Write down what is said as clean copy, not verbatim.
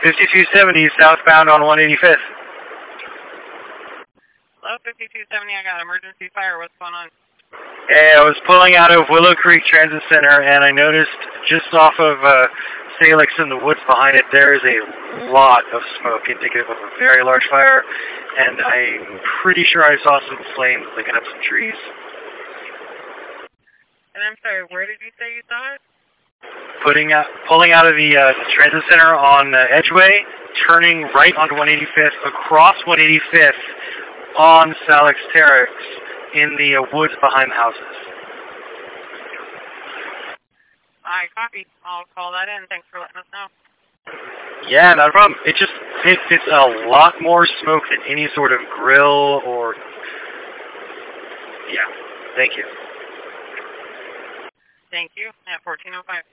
5270 southbound on 185th. Hello, 5270, I got emergency fire. What's going on? Hey, I was pulling out of Willow Creek Transit Center, and I noticed just off of Salix in the woods behind it, there is a lot of smoke indicative of a very large fire, and I'm pretty sure I saw some flames licking up some trees. And I'm sorry, where did you say you saw it? Pulling out of the transit center on Edgeway, turning right onto 185th, across 185th on Salix Terrace in the woods behind the houses. I copy. I'll call that in. Thanks for letting us know. Yeah, not a problem. It's a lot more smoke than any sort of grill or... Yeah, thank you. Thank you. At 1405.